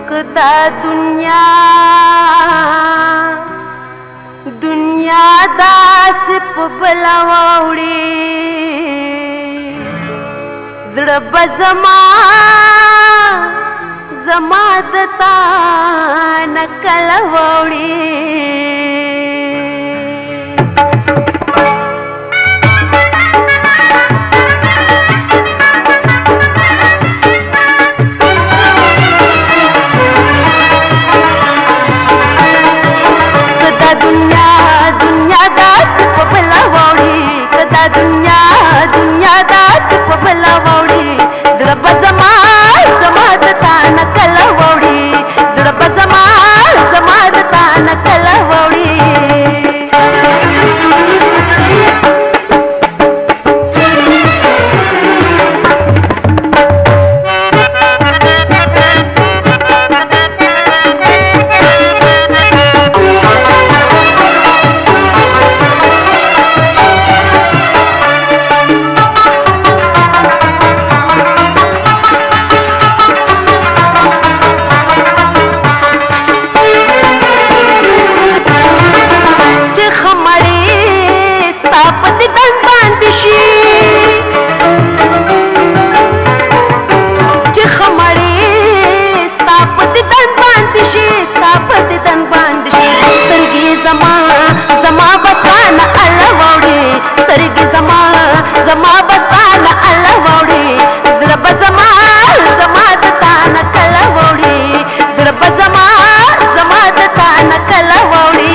کدا دنیا داس په بلا وړي زړه زما د تا نکل وړي दुनिया दास په بلا وړي کدا دنیا داس په بلا وړي زړه زما د تا نکل وړي زړه زما د تا نکل وړي زما بستانه الله وړي زړه زما د تا نکل وړي زړه زما د تا نکل وړي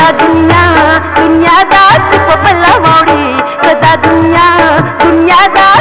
दुनिया दास